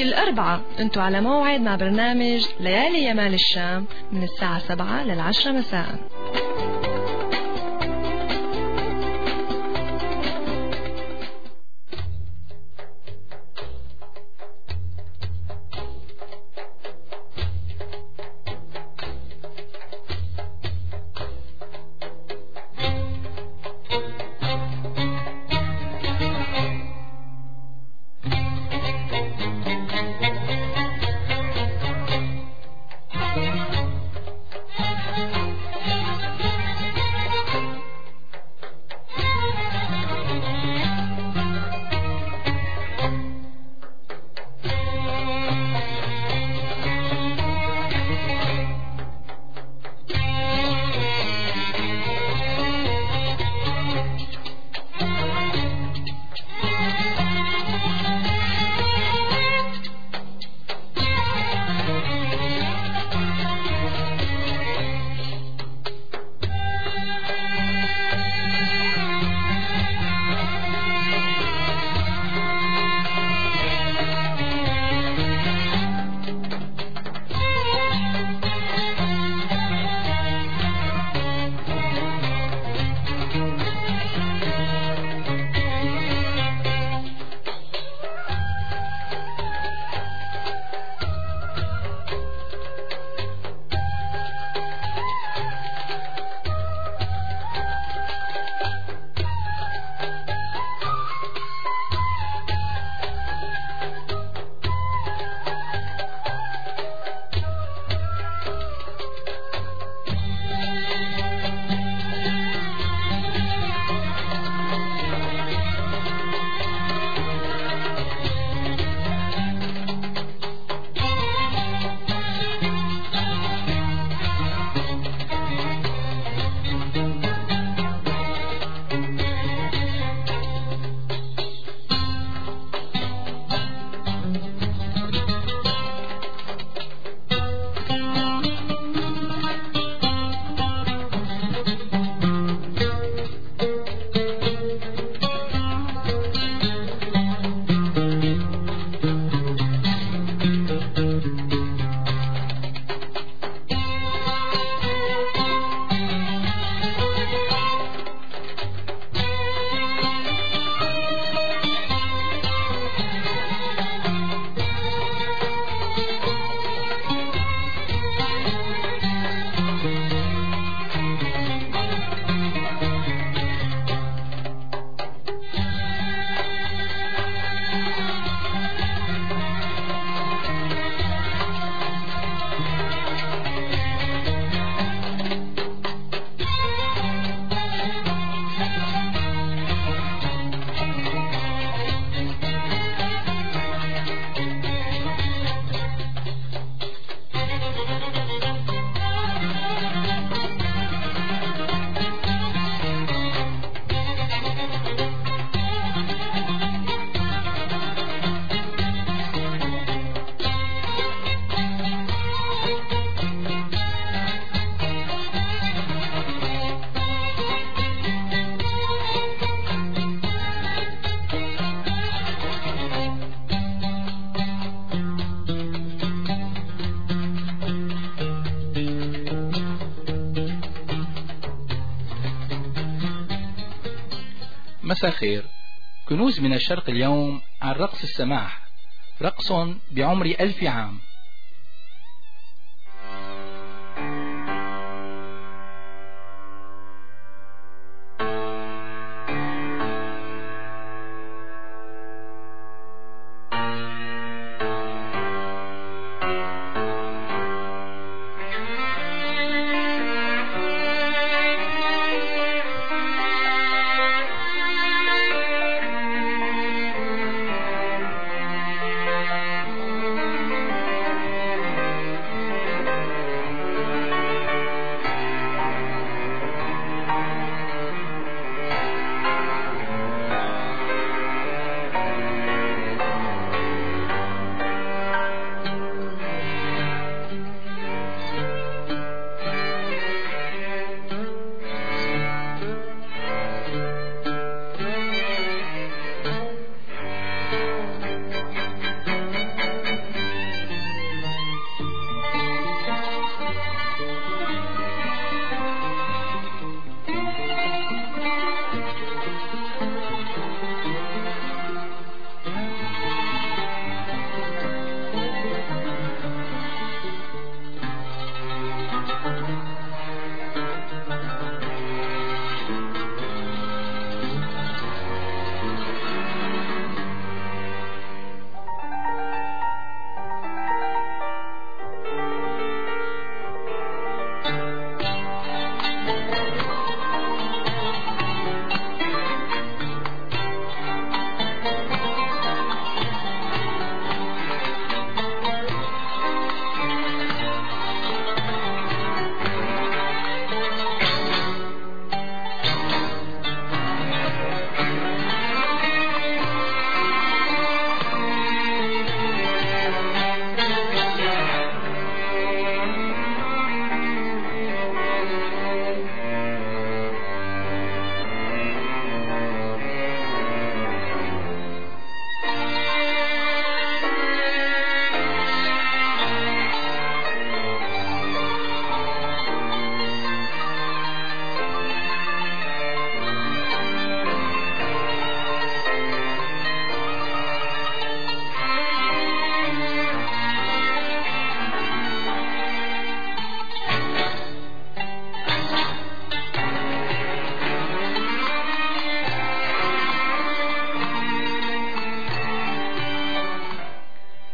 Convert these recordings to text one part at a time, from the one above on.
كل أربعة انتو على موعد مع برنامج ليالي يمال الشام من الساعة 7 لل10 مساء. مساء خير. كنوز من الشرق اليوم عن رقص السماح، رقص بعمر 1000 عام.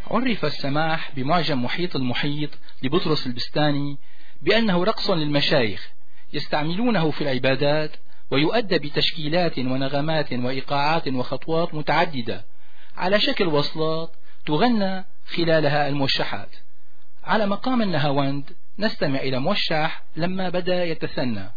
عرف السماح بمعجم محيط المحيط لبطرس البستاني بأنه رقص للمشايخ يستعملونه في العبادات، ويؤدى بتشكيلات ونغمات وإيقاعات وخطوات متعددة على شكل وصلات تغنى خلالها الموشحات. على مقام النهاوند نستمع إلى موشح لما بدأ يتثنى.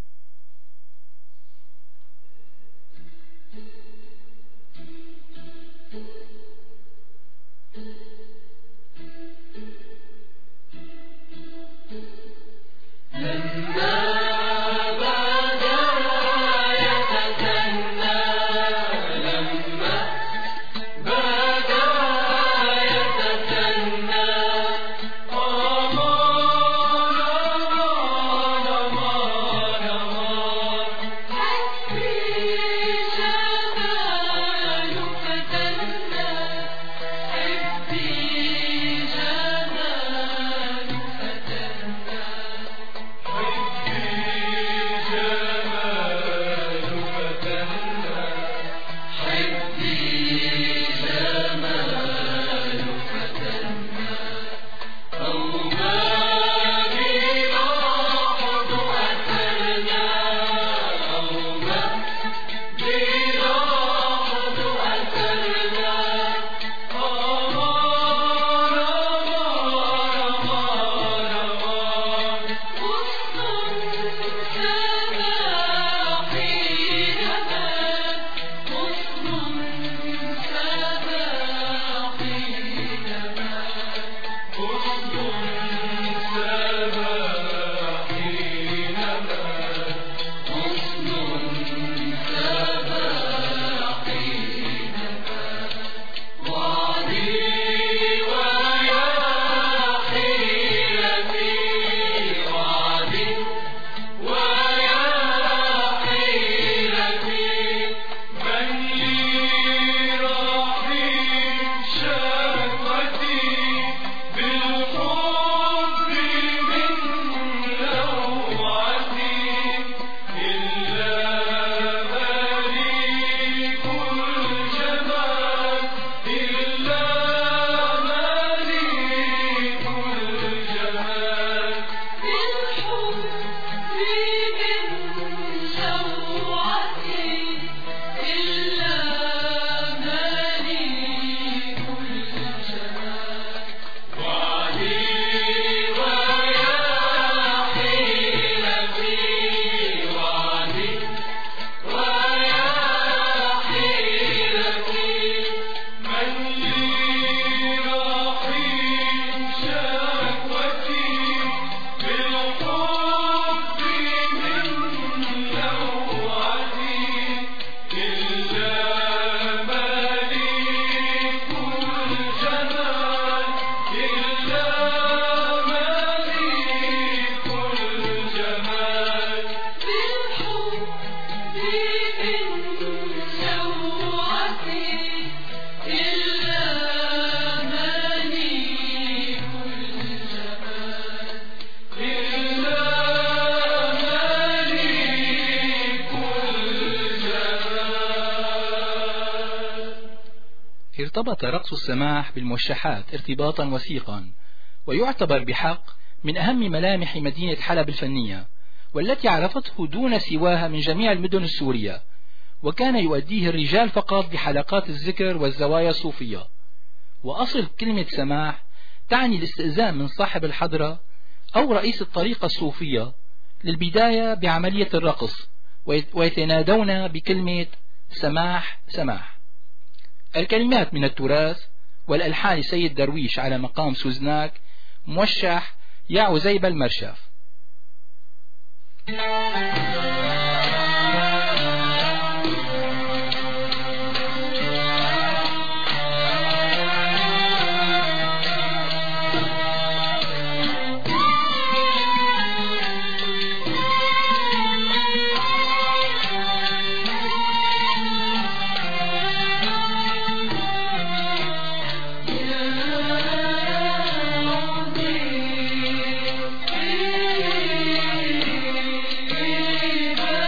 ارتبط رقص السماح بالموشحات ارتباطا وثيقا، ويعتبر بحق من أهم ملامح مدينة حلب الفنية، والتي عرفته دون سواها من جميع المدن السورية، وكان يؤديه الرجال فقط بحلقات الذكر والزوايا الصوفية. وأصل كلمة سماح تعني الاستئذان من صاحب الحضرة أو رئيس الطريقة الصوفية للبداية بعملية الرقص، ويتنادون بكلمة سماح سماح. الكلمات من التراث والألحان سيد درويش على مقام سوزناك موشح يا عزيب المرشف. Bye.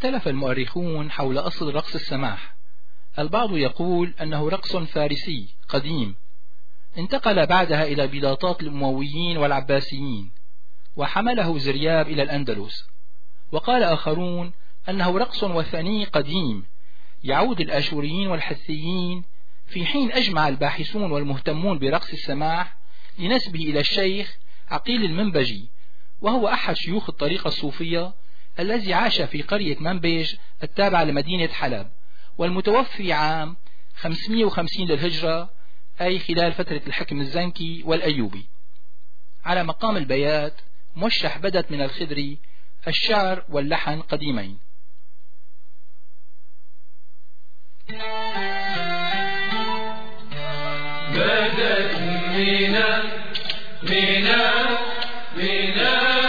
اختلف المؤرخون حول أصل رقص السماح. البعض يقول أنه رقص فارسي قديم انتقل بعدها إلى بلاطات الأمويين والعباسيين، وحمله زرياب إلى الأندلس. وقال آخرون أنه رقص وثني قديم يعود الآشوريين والحثيين، في حين أجمع الباحثون والمهتمون برقص السماح لنسبه إلى الشيخ عقيل المنبجي، وهو أحد شيوخ الطريقة الصوفية الذي عاش في قرية منبج التابعة لمدينة حلب، والمتوفي عام 550 للهجرة، أي خلال فترة الحكم الزنكي والأيوبي. على مقام البيات موشح بدت من الخدري الشعر واللحن قديمين. بدت من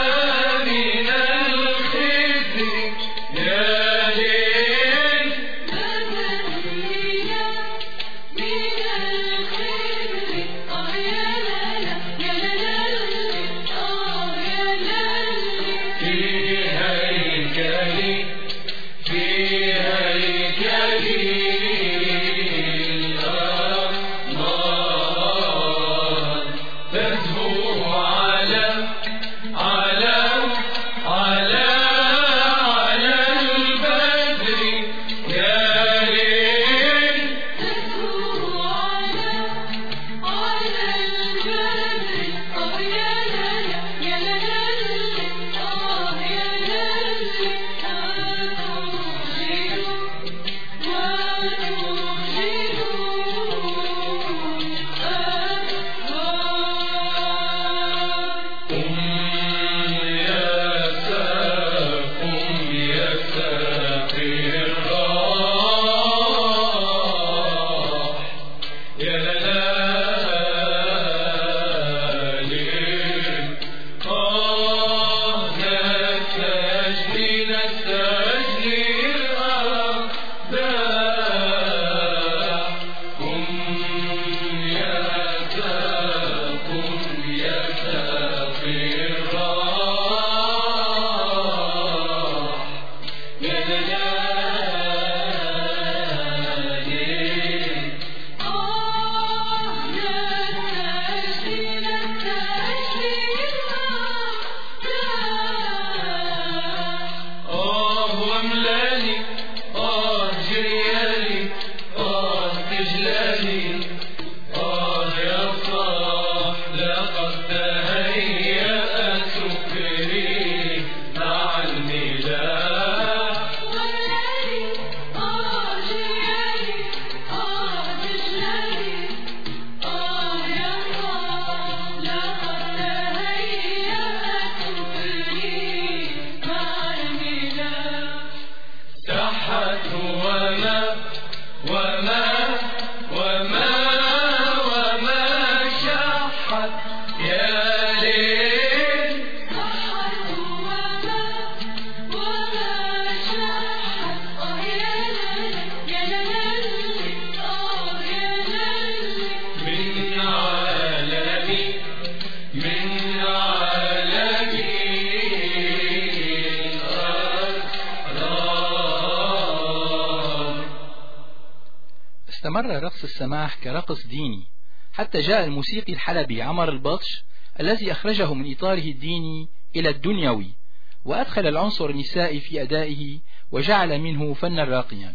استمر رقص السماح كرقص ديني حتى جاء الموسيقي الحلبي عمر البطش الذي أخرجه من إطاره الديني إلى الدنيوي، وأدخل العنصر النسائي في أدائه وجعل منه فنا راقيا.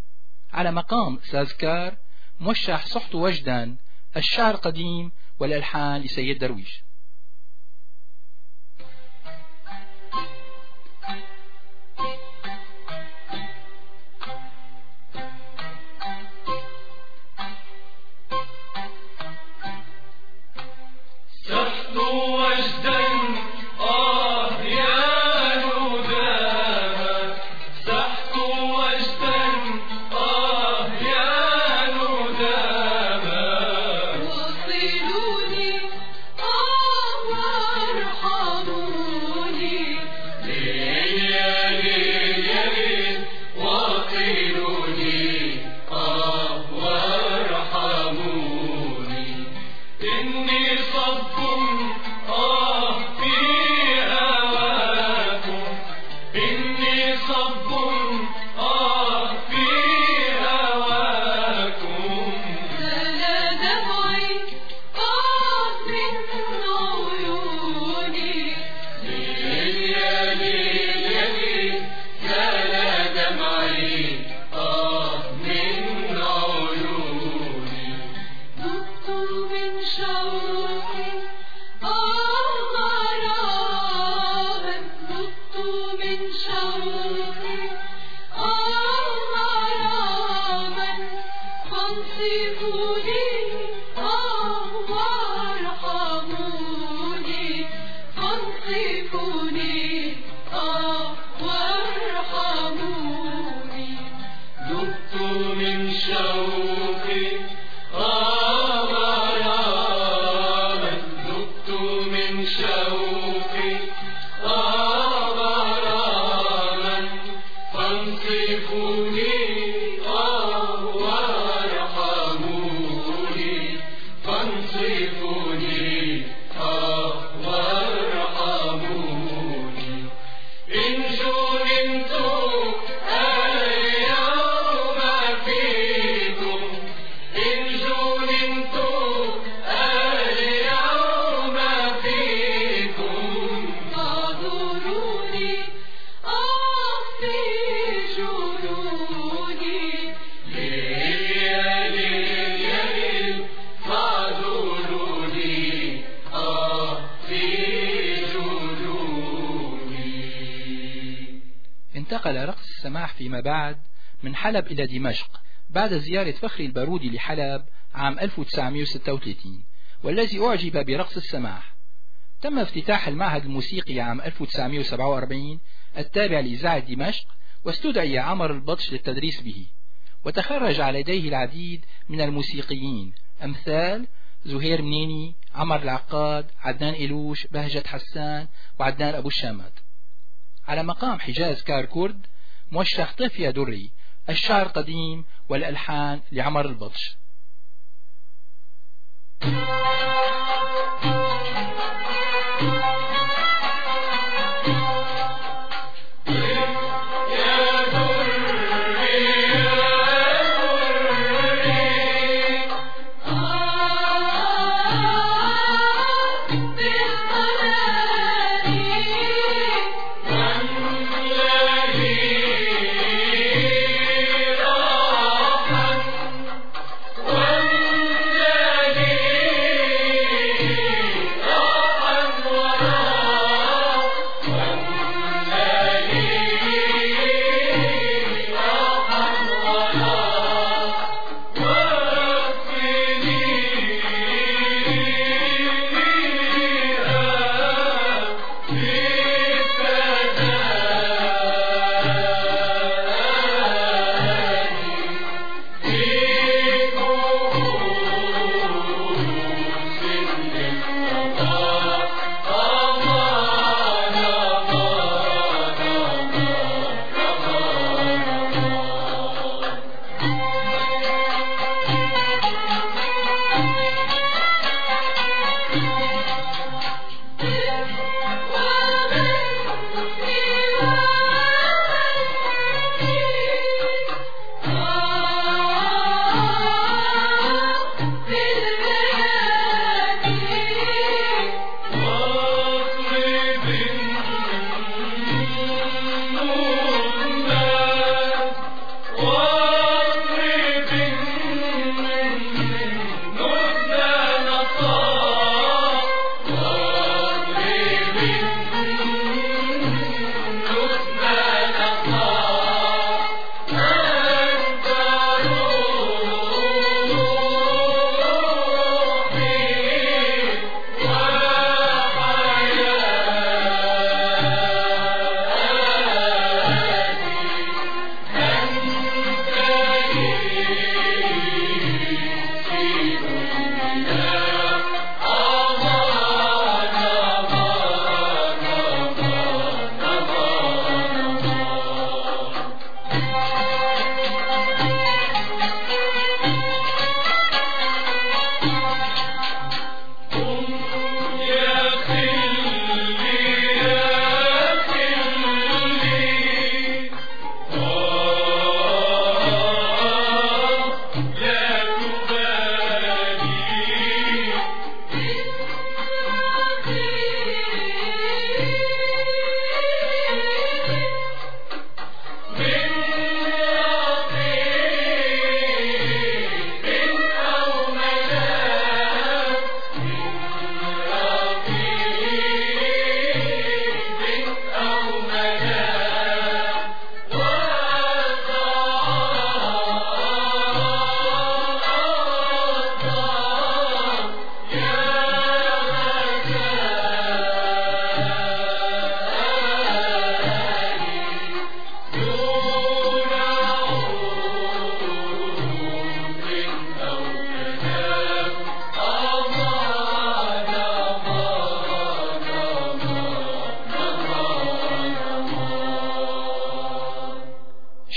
على مقام سازكار موشح صحت وجدا الشعر قديم والألحان لسيد درويش. وصلوني انتقل رقص السماح فيما بعد من حلب إلى دمشق بعد زيارة فخري البارودي لحلب عام 1936، والذي أعجب برقص السماح. تم افتتاح المعهد الموسيقي عام 1947 التابع لإذاعة دمشق، واستدعي عمر البطش للتدريس به، وتخرج على يديه العديد من الموسيقيين أمثال زهير منيني، عمر العقاد، عدنان إلوش، بهجة حسان، وعدنان أبو الشامات. على مقام حجاز كاركورد موشح طفية دري، الشعر قديم والألحان لعمر البطش.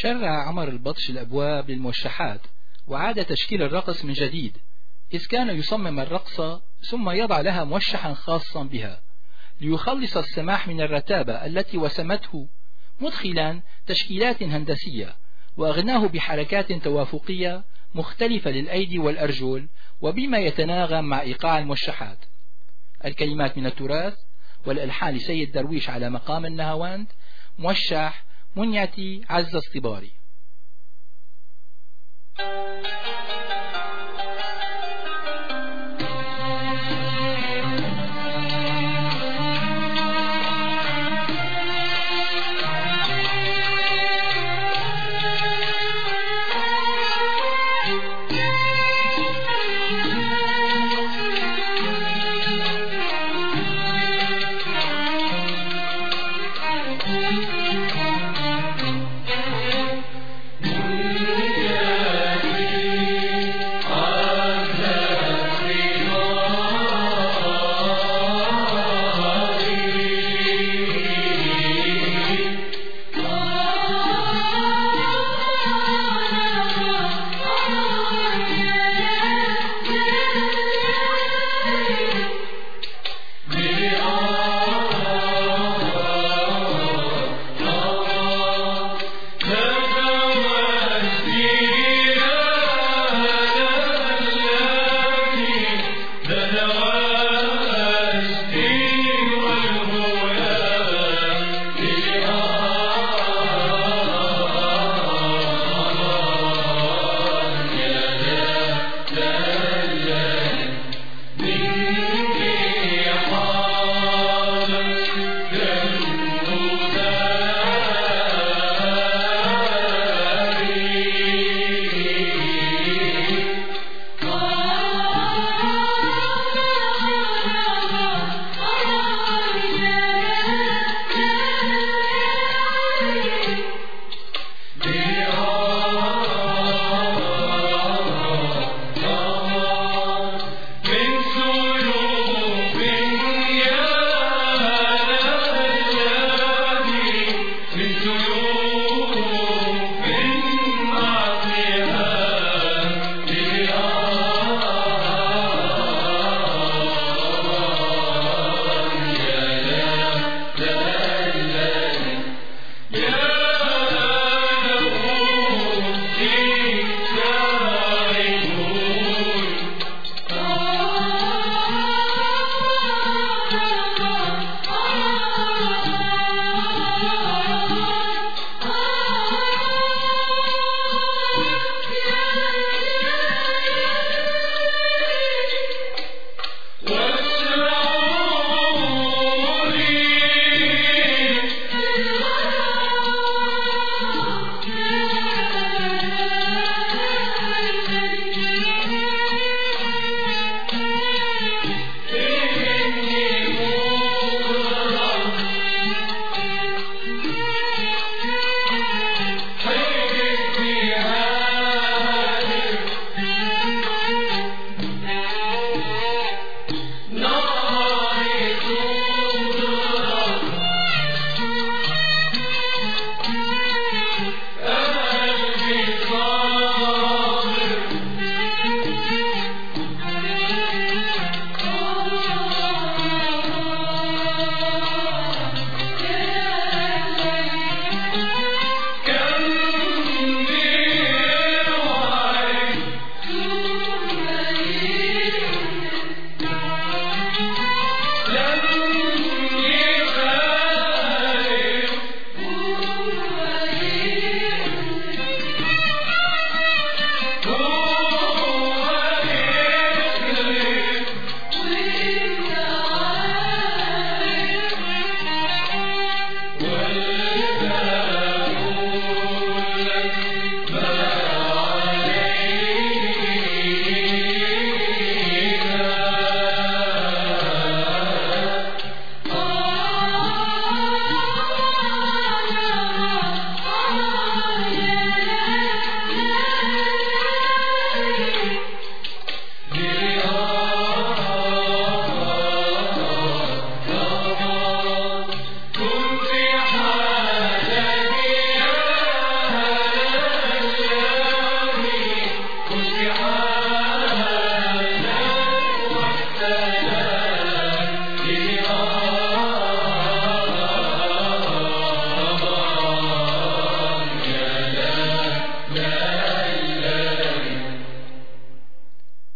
شرع عمر البطش الأبواب للموشحات وعاد تشكيل الرقص من جديد، إذ كان يصمم الرقص ثم يضع لها موشحا خاصا بها ليخلص السماح من الرتابة التي وسمته، مدخلا تشكيلات هندسية وأغناه بحركات توافقية مختلفة للأيدي والأرجل وبما يتناغم مع إيقاع الموشحات. الكلمات من التراث والألحان لسيد درويش على مقام النهاوند، موشح منيتي عز اصطباري.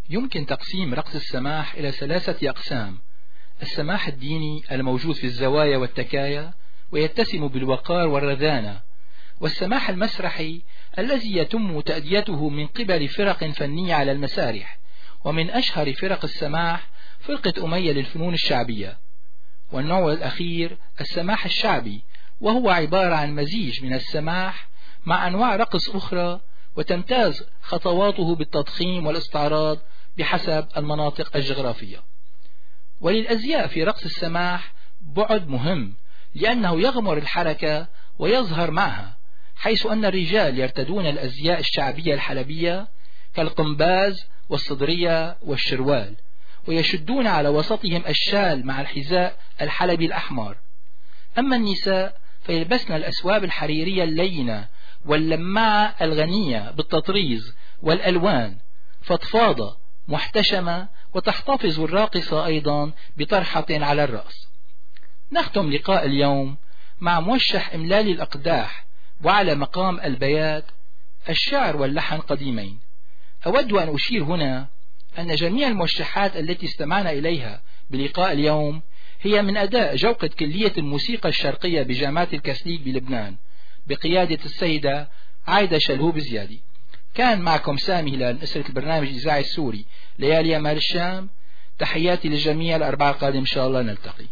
يمكن تقسيم رقص السماح إلى 3 أقسام: السماح الديني الموجود في الزوايا والتكايا ويتسم بالوقار والرذانة، والسماح المسرحي الذي يتم تأديته من قبل فرق فنية على المسارح، ومن أشهر فرق السماح فرقة أمية للفنون الشعبية. والنوع الأخير السماح الشعبي، وهو عبارة عن مزيج من السماح مع أنواع رقص أخرى، وتمتاز خطواته بالتضخيم والاستعراض بحسب المناطق الجغرافية. وللأزياء في رقص السماح بعد مهم، لأنه يغمر الحركة ويظهر معها، حيث أن الرجال يرتدون الأزياء الشعبية الحلبية كالقنباز والصدرية والشروال، ويشدون على وسطهم الشال مع الحذاء الحلبي الأحمر. أما النساء فيلبسن الأثواب الحريرية اللينة واللماعة الغنية بالتطريز والألوان، فضفاضة محتشمة، وتحتفظ الراقصة أيضا بطرحة على الرأس. نختم لقاء اليوم مع موشح إملال الأقداح وعلى مقام البيات الشعر واللحن قديمين. أود أن أشير هنا أن جميع الموشحات التي استمعنا إليها بلقاء اليوم هي من أداء جوقة كلية الموسيقى الشرقية بجامعة الكاثوليك بلبنان بقيادة السيدة عايدة شلهوب زيادي. كان معكم سامي هلال من أسرة البرنامج الإذاعي السوري ليالي مال الشام. تحياتي للجميع، الأربعاء القادم إن شاء الله نلتقي.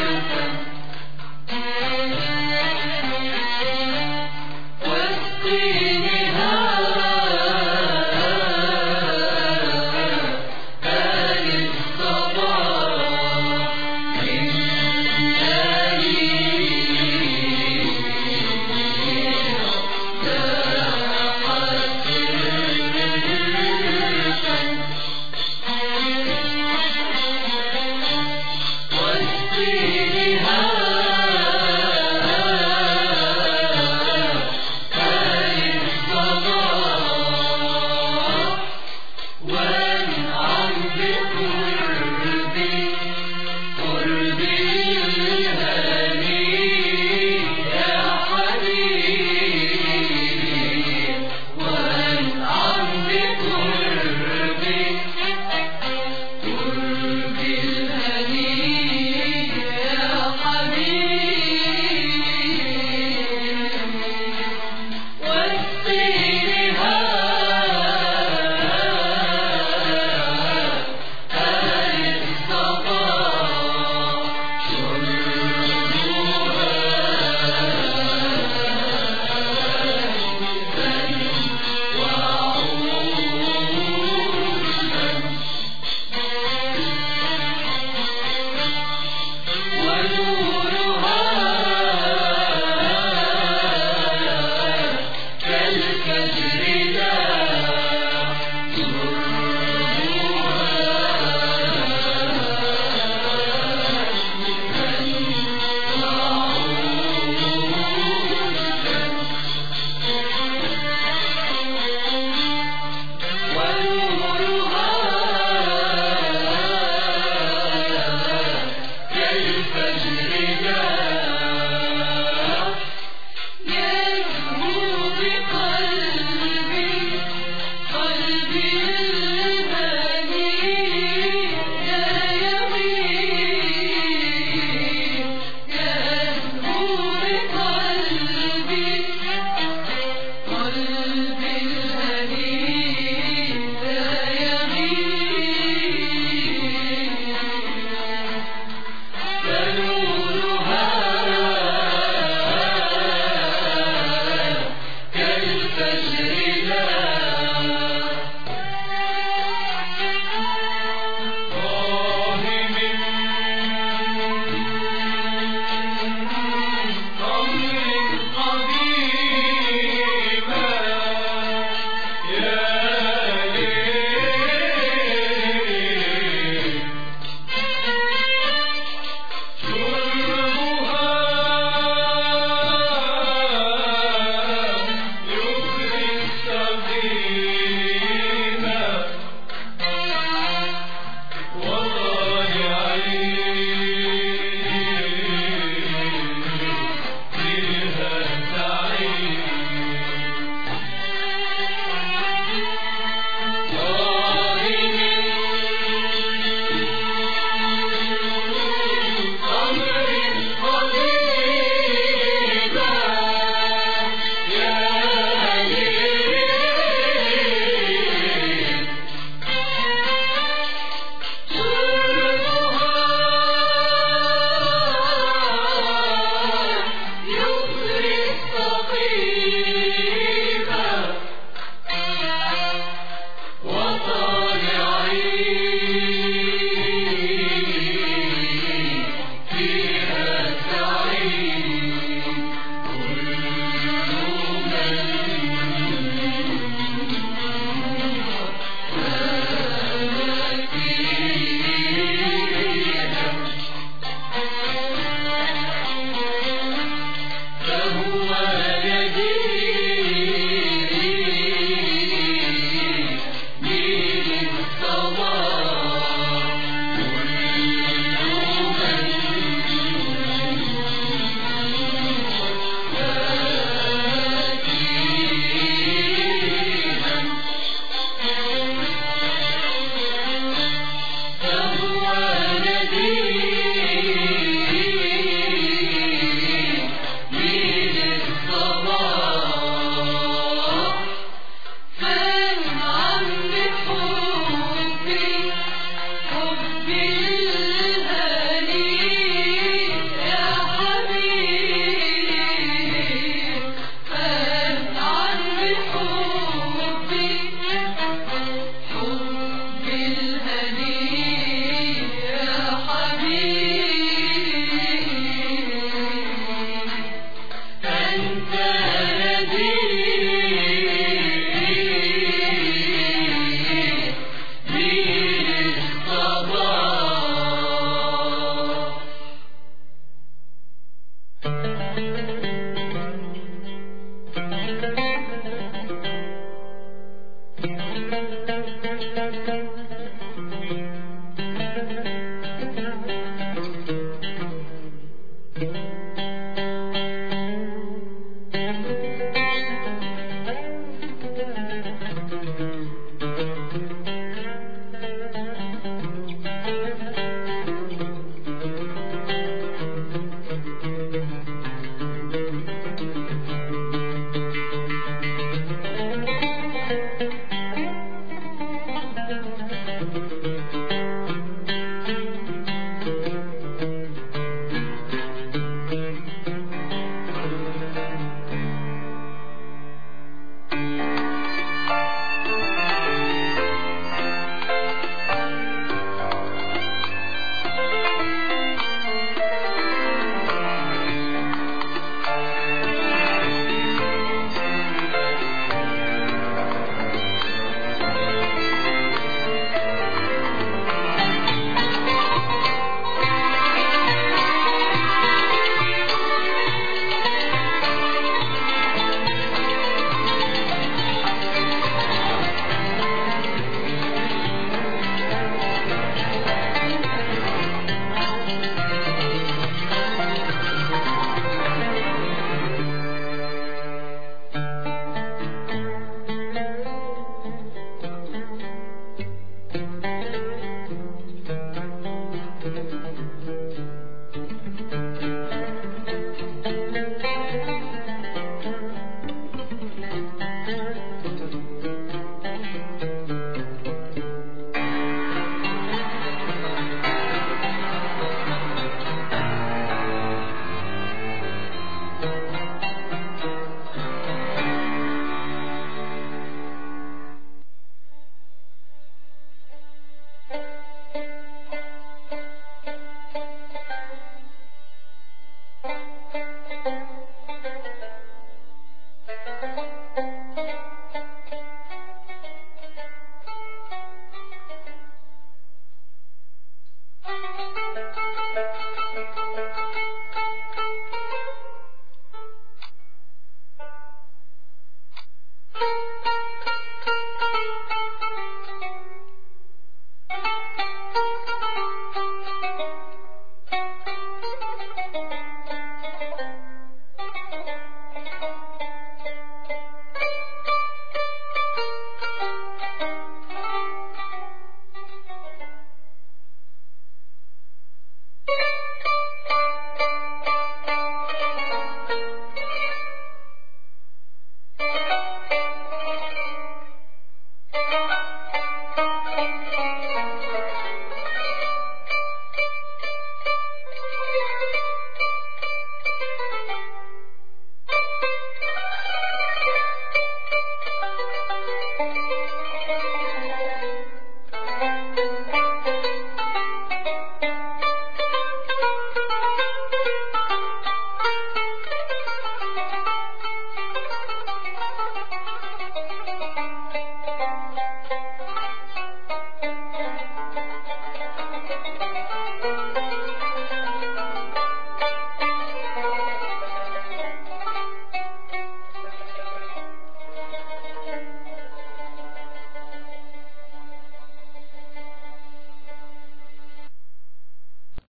واسقي